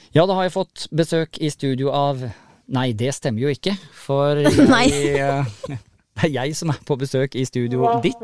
Ja, da har jeg fått besøk i studio av... Nei, det stemmer jo ikke, for Nei. det er jeg som er på besøk i studio ditt.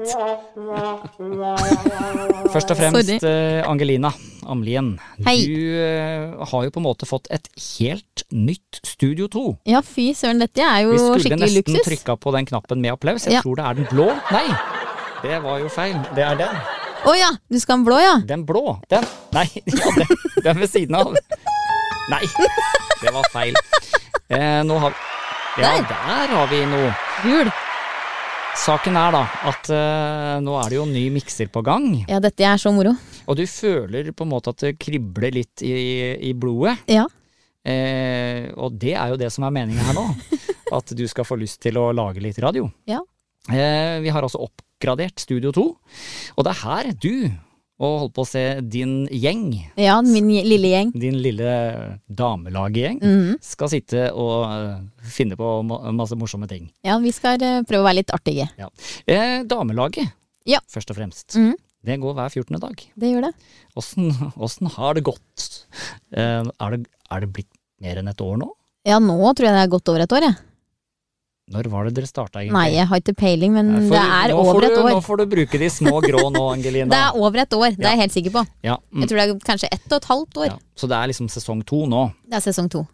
Først og fremst, Angelina Amlien. Hei. Du har jo på en måte fått et helt nytt Studio 2. Ja, fy søren, dette er jo Vi skulle skikkelig nesten luksus. trykka på den knappen med applaus. Jeg Ja. tror det er den blå. Nei, det var jo feil. Det er den. Åja, du skal ha en blå, ja. Den blå. Den. Nei, ja, den ved siden av. Nei, det var feil. Nå har der har vi noe. Gul. Saken er da at nå er det jo en ny mikser på gang, Ja, dette er så moro. og du føler på en måte at det kribler litt i blodet, Ja. og det er jo det som er meningen her nå, at du skal få lyst til å lage litt radio. Ja. Vi har altså oppgradert Studio 2, og det er her du, og holdt på å se din gjeng, Ja, min lille gjeng. din lille damelagegjeng, skal sitte og finne på masse morsomme ting. Ja, vi skal prøve å være litt artige. Ja. Damelaget, Ja. først og fremst. Mhm. Det går hver 14. dag. Det gjør det. Hvordan har det gått? Er det blitt mer enn et år nå? Ja, nå tror jeg det er godt over et år, jeg. Når var det dere startet egentlig? Nei, jeg har ikke peiling, men Nei, det er nå over et år. Nå får du bruke de små grå nå, Angelina. Det er over et år, det er jeg helt sikker på. Ja, Jeg tror det er kanskje 1,5 år. ja. Så det er liksom sesong 2 nå. Det er sesong 2.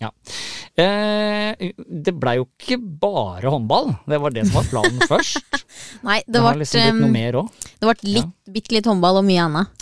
Det ble jo ikke bare håndball. Det var det som var planen først. Nei, Det har liksom blitt noe mer òg. det ble bitte litt håndball og mye annet.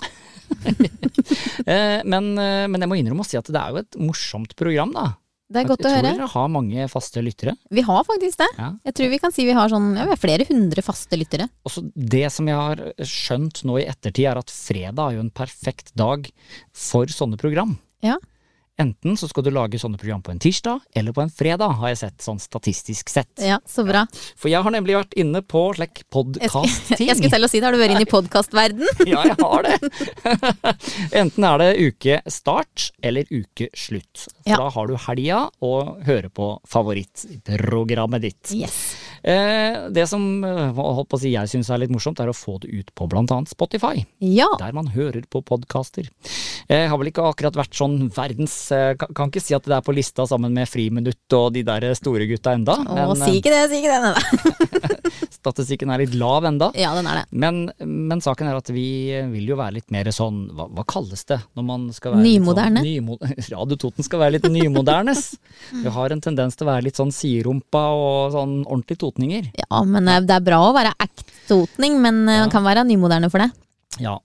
Men jeg må innrømme å si at det er jo et morsomt program, da. Det er godt å Jeg høre. tror dere har mange faste lyttere. Vi har faktisk det. Ja. Jeg tror vi kan si vi har sånn, ja, vi har flere hundre faste lyttere. Også det som jeg har skjønt nå i ettertid, er at fredag er jo en perfekt dag for sånne program. Ja. Enten så skal du lage sånne program på en tirsdag, eller på en fredag, har jeg sett sånn statistisk sett. Ja, så bra. For jeg har nemlig vært inne på slik Jeg podcast-ting. skulle til å si det, har du vært inne i podcastverden? Ja, jeg har det. Enten er det uke start eller uke slutt. For Ja. da har du helga og hører på favorittprogrammet ditt. Yes. Det som holdt på å si jeg synes er litt morsomt, er å få det ut på blant annet Spotify, Ja, der man hører på podcaster. Jeg har vel ikke akkurat vært sånn kan ikke si at det er på lista sammen med Friminutt og de der store gutta enda. si ikke det, Nei. Statistikken er litt lav enda. Ja, den er det. Men saken er at vi vil jo være litt mer sånn, hva kalles det når man skal være Nymoderne. Litt sånn, Radio Toten skal være litt nymodernes. Vi har en tendens til å være litt sånn siderumpa og sånn ordentlig totninger. Ja, men det er bra å være act-totning, men man kan være nymoderne for det. Ja,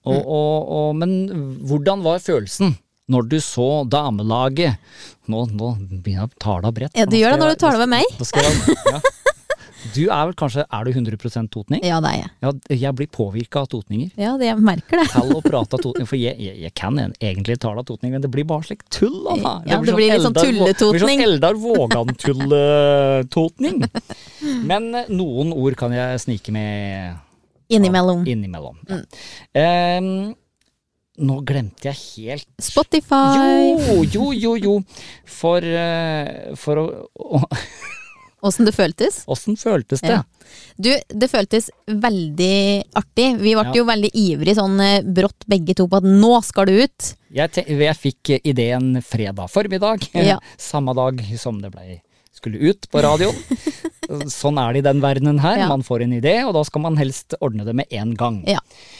men hvordan var følelsen når du så damelaget? Nå begynner jeg å ta det av brett. Ja, du gjør det når du tar det med meg. Ja. Du er vel kanskje, er du 100% totning? Ja, det er jeg. Ja, jeg blir påvirket av totninger. Ja, jeg merker det. Tall og prate av totning, for jeg kan egentlig tale av totning, men det blir bare slik tull da. Ja, det blir litt sånn tulletotning. Det blir sånn Eldar Vågan-tulletotning. Men noen ord kan jeg snike med Innimellom. Ja. Nå glemte jeg helt Spotify. Jo. For å Hvordan det føltes? Hvordan føltes det? Ja. Du, det føltes veldig artig. Vi ble jo veldig ivrig sånn brått begge to på at nå skal du ut. Jeg fikk ideen fredag formiddag, Ja. samme dag som det skulle ut på radioen. Sånn er det i den verdenen her. Ja. Man får en idé, og da skal man helst ordne det med en gang. Ja.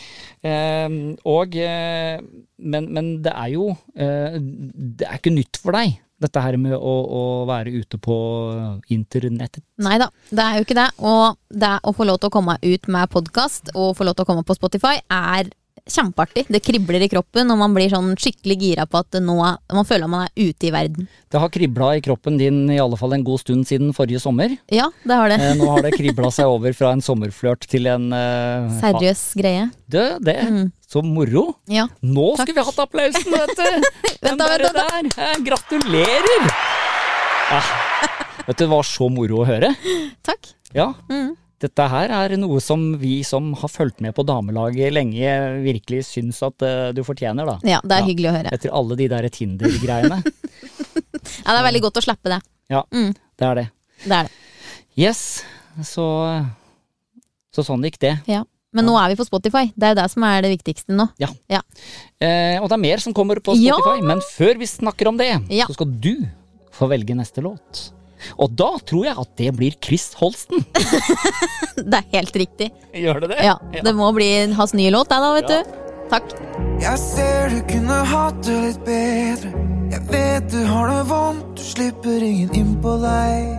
Men det er jo det er ikke nytt for deg, dette her med å være ute på internettet. Nei da, det er jo ikke det. Og det å få lov til å komme ut med podcast og få lov til å komme på Spotify er kjempeartig. Det kribler i kroppen, og man blir sånn skikkelig gira på at nå man føler man er ute i verden. Det har kriblet i kroppen din i alle fall en god stund siden forrige sommer. Ja, det har det. Nå har det kriblet seg over fra en sommerflørt til en Seriøs greie. Så moro. Ja. Nå Takk. skulle vi hatt applausen, vet du! Den Vent da. der. Gratulerer! Vet du, det var så moro å høre. Takk. Ja. Dette her er noe som vi som har fulgt med på damelaget lenge virkelig syns at du fortjener, da. Ja, det er hyggelig å høre. Etter alle de der Tinder-greiene. Ja, det er veldig godt å slippe det. Ja, det er det. Det er det. Yes, så sånn gikk det. Ja. Men nå er vi på Spotify. Det er jo det som er det viktigste nå. Ja. Og det er mer som kommer på Spotify, men før vi snakker om det, så skal du få velge neste låt. Og da tror jeg at det blir Chris Holsten. Det er helt riktig. Gjør det det? Ja, det må bli hans nye låt da, vet du. Takk. Jeg ser du kunne hatt det litt bedre. Jeg vet du har det vondt, du slipper ingen inn på deg.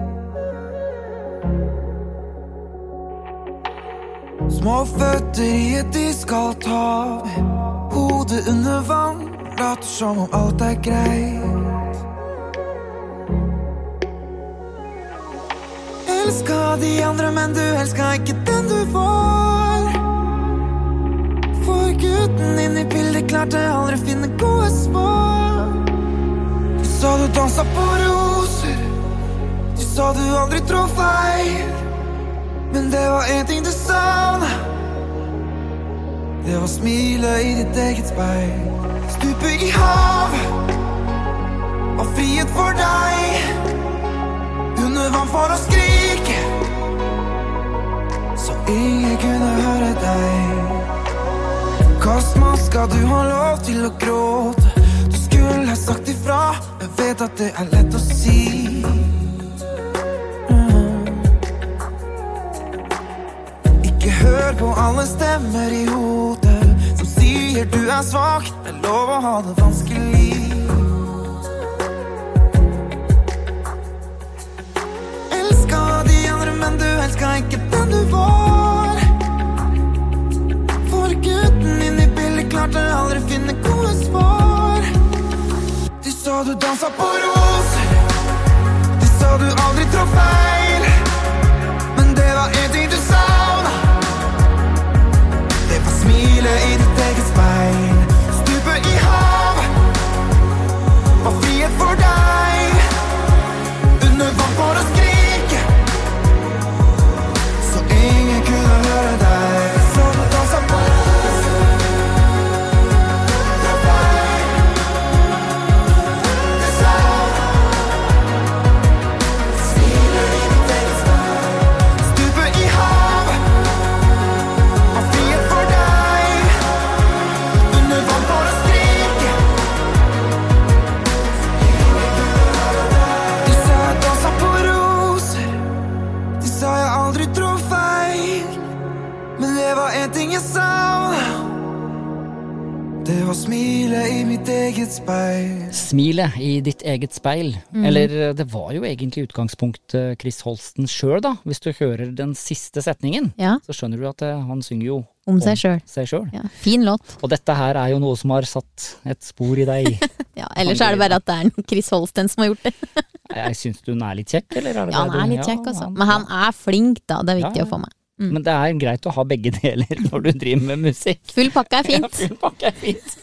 Små føtter i et iskaldt hav, hodet under vann, later som om alt er greit. Elsket de andre, men du elsket ikke den du var. For gutten inn i bildet klarte aldri finne gode svar. Du sa du danset på roser, du sa du aldri tror feil. Men det var en ting du savnet, det var smilet i ditt eget speil. Stupe i havet, og frihet for deg. Under vann for å skrike, så ingen kunne høre deg. Kast maska, du har lov til å gråte. Du skulle ha sagt ifra, jeg vet at det er lett å si. Ikke hør på alle stemmer i hodet som sier du er svak, det er lov å ha det vanskelig. Men du elsket ikke den du var. For gutten inn i bildet klarte aldri finne gode svar. Du sa du danset på roser, du sa du aldri tror feil. Men det var en ting du savnet, det var smilet i ditt eget speil. Stupe i havet, og frihet for deg. Under vann for å skrike, ingen kunne høre deg. Så du danset på roser, det feil. Det sa smiler i ditt eget speil. Stupe i havet, og frihet for deg. Under vann for å skrike, ingen kunne høre deg. Du sa jeg danset på roser, du sa jeg aldri tror feil. Men det var en ting jeg savnet, det var smilet i mitt eget speil. Smilet i ditt eget speil. Eller det var jo egentlig utgangspunkt Chris Holsten selv da. Hvis du hører den siste setningen, så skjønner du at han synger jo om seg selv. Ja, fin låt. Og dette her er jo noe som har satt et spor i deg. Ja, ellers er det bare at det er Chris Holsten som har gjort det. Jeg synes du den er litt kjekk, eller er det ja, han er litt kjekk, altså. Men han er flink da, det er viktig å få med. Men det er greit å ha begge deler når du driver med musikk. Full pakke er fint. Ja, full pakke er fint.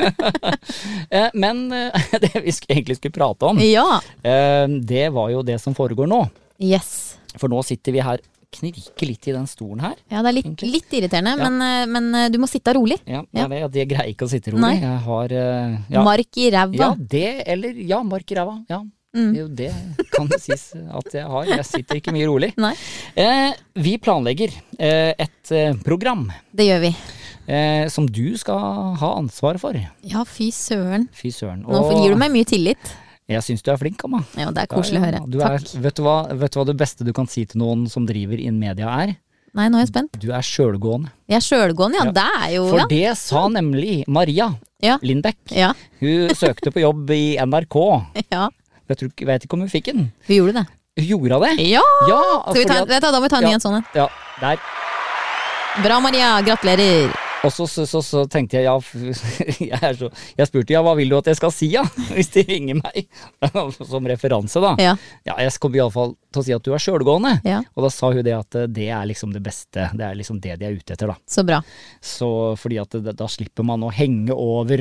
Men det vi egentlig skulle prate om, det var jo det som foregår nå. Yes. For nå sitter vi her, knirker litt i den stolen her. Ja, det er litt irriterende, men du må sitte rolig. Ja, jeg greier ikke å sitte rolig. Jeg har... Mark i ræva. Mark i ræva, ja. Jo, det kan det sies at jeg har. Jeg sitter ikke mye rolig. Nei. Vi planlegger et program. Det gjør vi. Som du skal ha ansvar for. Ja, fy søren. Nå gir du meg mye tillit. Jeg synes du er flink, Amma. Ja, det er koselig å høre. Takk. Vet du hva det beste du kan si til noen som driver inn media er? Nei, nå er jeg spent. Du er selvgående. Jeg er selvgående, ja. Det er jo... For det sa nemlig Maria Lindbekk. Ja. Hun søkte på jobb i NRK. Ja. Vet ikke om hun fikk den. Hun gjorde det. Hun gjorde det? Ja! Da må vi ta en ny en sånn. Ja, der. Bra, Maria. Gratulerer. Og så tenkte jeg, jeg spurte, hva vil du at jeg skal si, hvis de ringer meg? Som referanse, da. Ja, jeg kommer i alle fall til å si at du er selvgående. Ja. Og da sa hun det at det er liksom det beste, det er liksom det de er ute etter, da. Så bra. Så fordi at da slipper man å henge over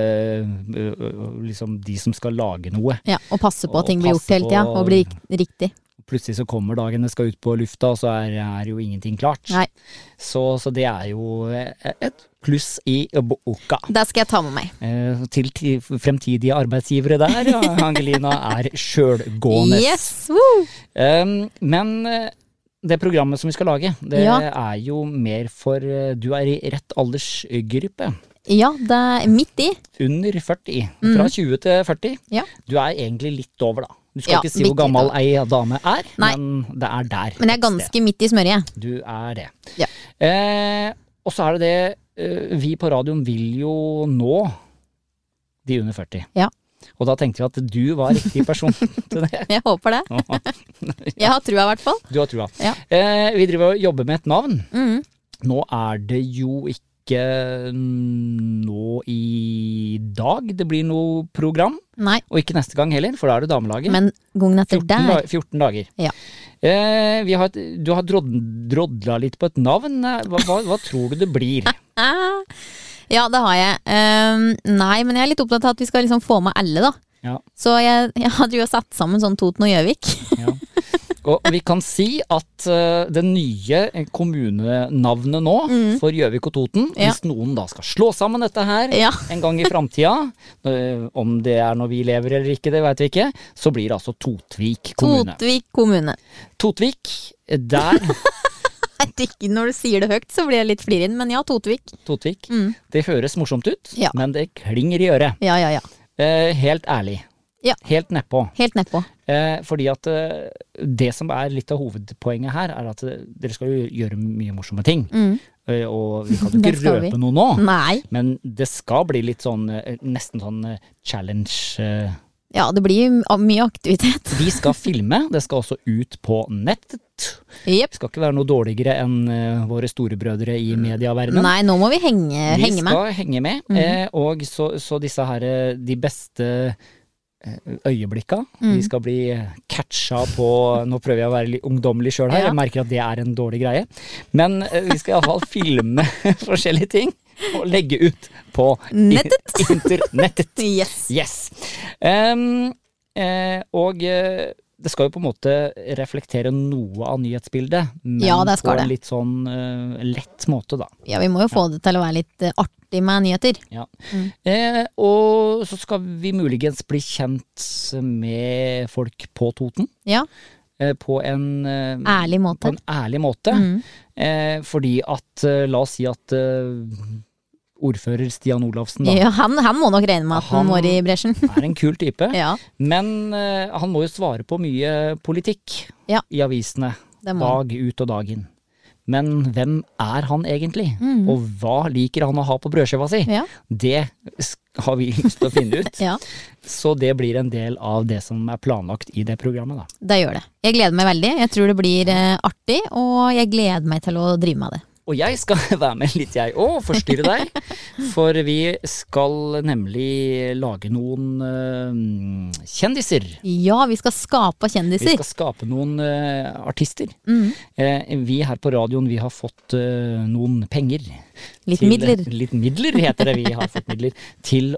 liksom de som skal lage noe. Ja, og passe på at ting blir gjort hele tiden, og blir riktig. Plutselig så kommer dagen det skal ut på lufta, og så er jo ingenting klart. Nei. Så det er jo et pluss i boka. Det skal jeg ta med meg. Til fremtidige arbeidsgivere der, Angelina er selvgående. Yes, woo! Men det programmet som vi skal lage, det er jo mer for, du er i rett aldersgruppe. Ja, det er midt i. Under 40, fra 20 til 40. Ja. Du er egentlig litt over da. Du skal ikke si hvor gammel ei dame er, men det er der. Men jeg er ganske midt i smørjet. Du er det. Ja. Og så er det vi på radioen vil jo nå de under 40. Ja. Og da tenkte vi at du var riktig person til det. Jeg håper det. Jeg har trua i hvert fall. Du har trua. Ja. Vi driver og jobber med et navn. Nå er det jo ikke nå i dag det blir noe program. Nei. Og ikke neste gang heller, for da er det damelaget. Men gangen etter 14 dager. Ja. Du har drodla litt på et navn. Hva tror du det blir? Ja, det har jeg. Nei, men jeg er litt opptatt av at vi skal liksom få med alle, da. Ja. Så jeg hadde jo satt sammen sånn Toten og Gjøvik. Ja. Og vi kan si at det nye kommunenavnet nå for Gjøvik og Toten, hvis noen da skal slå sammen dette her en gang i fremtida, om det er når vi lever eller ikke, det vet vi ikke, så blir det altså Totvik kommune. Totvik kommune. Totvik, der... Når du sier det høyt, så blir jeg litt flirin, men ja, Totvik. Totvik. Det høres morsomt ut, men det klinger i øret. Ja. Helt ærlig. Ja. Helt nedpå. Fordi at det som er litt av hovedpoenget her, er at dere skal jo gjøre mye morsomme ting. Og vi kan jo ikke røpe noe nå. Nei. Men det skal bli litt sånn, nesten sånn challenge. Ja, det blir mye aktivitet. Vi skal filme, det skal også ut på nettet. Yep. Det skal ikke være noe dårligere enn våre storebrødre i mediaverdenen. Nei, nå må vi henge med. Vi skal henge med, og så disse her, de beste øyeblikka, de skal bli catcha på, nå prøver jeg å være litt ungdommelig selv her, jeg merker at det er en dårlig greie, men vi skal i hvert fall filme forskjellige ting og legge ut på internettet. Yes. Og det skal jo på en måte reflektere noe av nyhetsbildet, men på en litt sånn lett måte da. Ja, vi må jo få det til å være litt artig med nyheter. Ja. Og så skal vi muligens bli kjent med folk på Toten. Ja. På en ærlig måte. Fordi at, la oss si at ordfører Stian Olafsen da. Ja, han må nok regne med at han var i bresjen. Han er en kul type, men han må jo svare på mye politikk i avisene, dag ut og dag inn. Men hvem er han egentlig? Og hva liker han å ha på brødskiva si? Det har vi lyst til å finne ut. Så det blir en del av det som er planlagt i det programmet da. Det gjør det. Jeg gleder meg veldig. Jeg tror det blir artig, og jeg gleder meg til å drive med det. Og jeg skal være med litt jeg også, forstyrre deg, for vi skal nemlig lage noen kjendiser. Ja, vi skal skape kjendiser. Vi skal skape noen artister. Vi her på radioen, vi har fått noen penger. Litt midler heter det, vi har fått midler til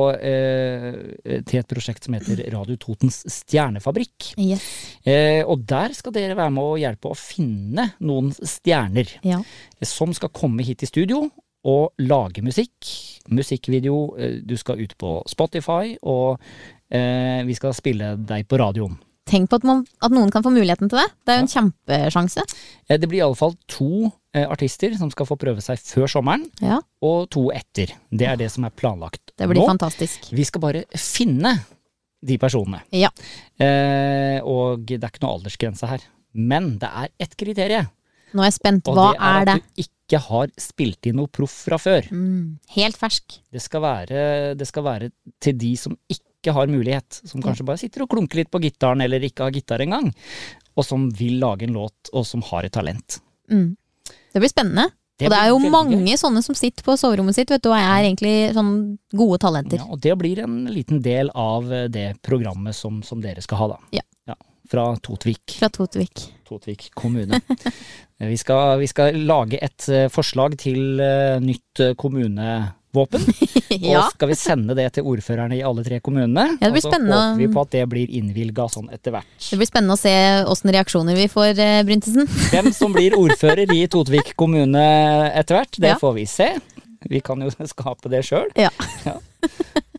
et prosjekt som heter Radio Totens Stjernefabrikk. Yes. Og der skal dere være med å hjelpe å finne noen stjerner som skal komme hit i studio og lage musikkvideo. Du skal ut på Spotify, og vi skal spille deg på radioen. Tenk på at noen kan få muligheten til det. Det er jo en kjempesjanse. Det blir i alle fall 2 artister som skal få prøve seg før sommeren, og 2 etter. Det er det som er planlagt. Det blir fantastisk. Vi skal bare finne de personene. Ja. Og det er ikke noe aldersgrense her. Men det er et kriterie. Nå er jeg spent. Hva er det? Og det er at du ikke har spilt inn noe proff fra før. Helt fersk. Det skal være til de som ikke har mulighet, som kanskje bare sitter og klunker litt på gitaren, eller ikke har gitar engang, og som vil lage en låt, og som har et talent. Det blir spennende. Og det er jo mange sånne som sitter på soverommet sitt, vet du, og er egentlig sånn gode talenter. Ja, og det blir en liten del av det programmet som dere skal ha da. Ja. Fra Totvik. Totvik kommune. Vi skal lage et forslag til nytt kommunevåpen, og skal vi sende det til ordførerne i alle 3 kommunene. Ja, det blir spennende. Og så håper vi på at det blir innvilget sånn etter hvert. Det blir spennende å se hvordan reaksjoner vi får, Bryntesen. Hvem som blir ordfører i Totvik kommune etter hvert, det får vi se. Vi kan jo skape det selv. Ja.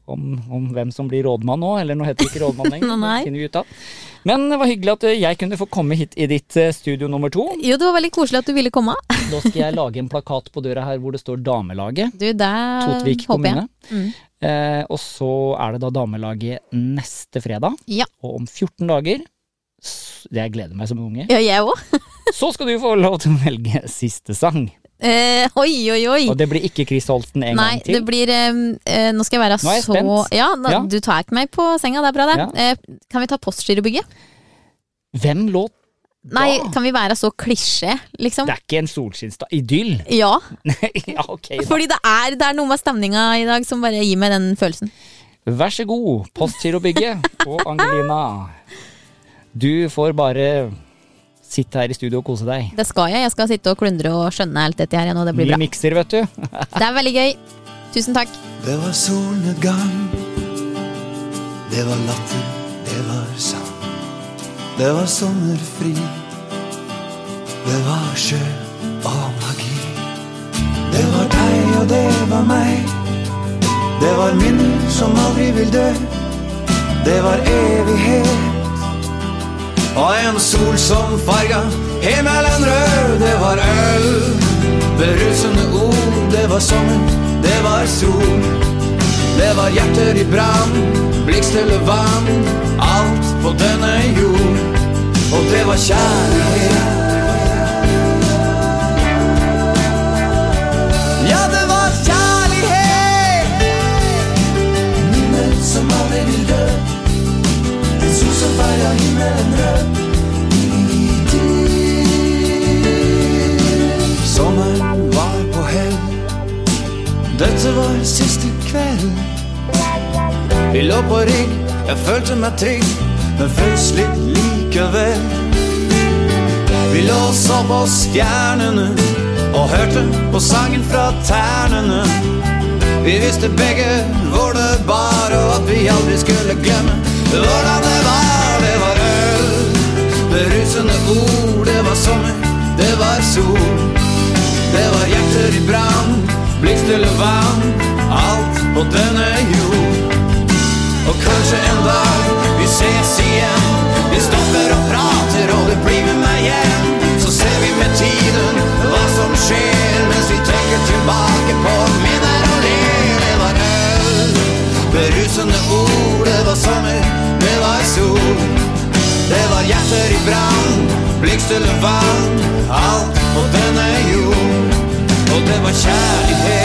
om hvem som blir rådmann nå, eller nå heter det ikke rådmann lenger. Nei. Det finner vi ut av. Men det var hyggelig at jeg kunne få komme hit i ditt studio nummer 2. Jo, det var veldig koselig at du ville komme. Da skal jeg lage en plakat på døra her hvor det står damelaget. Du, der Totvik kommune. Mm. Og så er det da damelaget neste fredag. Ja. Og om 14 dager, det gleder meg som en unge, Ja, jeg også. så skal du få lov til å velge siste sang. Oi. Og det blir ikke Chris Holsten en gang til. Nei, det blir nå skal jeg være Nå er jeg spent. Ja, du tar ikke meg på senga, det er bra det. Ja. Kan vi ta Postgirobygget? Hvem låt da? Nei, kan vi være så klisjé, liksom? Det er ikke en solskinnsdag. Idyll? Ja. Ja, ok da. Fordi det er noe med stemninga i dag som bare gir meg den følelsen. Vær så god, Postgirobygget og Angelina. Du får bare sitte her i studio og kose deg. Det skal jeg. Jeg skal sitte og klundre og skjønne alt dette her igjen, og det blir bra. Mye mikser, vet du. Det er veldig gøy. Tusen takk. Det var solnedgang, det var latter, det var sang. Det var sommerfri, det var sjø og magi. Det var deg og det var meg, det var minner som aldri vil dø. Det var evighet, og en sol som farga himmelen rød. Det var øl, berusende ord, det var sommer, det var sol. Det var hjerter i brann, blikkstille vann, alt på denne jord. Og det var kjærlighet. Ja, det var kjærlighet. Minner som aldri vil dø. En sol som farga himmelen rød. Sommeren var på hell. Dette var siste kveld. Vi lå på rygg, jeg følte meg trygg, men frøs litt likevel. Vi lå og så på stjernene og hørte på sangen fra ternene. Vi visste begge hvor det bar, og at vi aldri skulle glemme hvordan det var. Det var øl, berusende ord, det var sommer, det var sol. Det var hjerter i brann, blikkstille vann, alt på denne jord. Og kanskje en dag vi ses igjen, vi stopper og prater og du blir med meg hjem. Så ser vi med tiden hva som skjer, mens vi tenker tilbake på minner og ler. Det var øl, berusende ord, det var sommer, det var sol. Det var hjerter i brann, blikkstille vann, alt på denne jord. Og det var kjærlighet.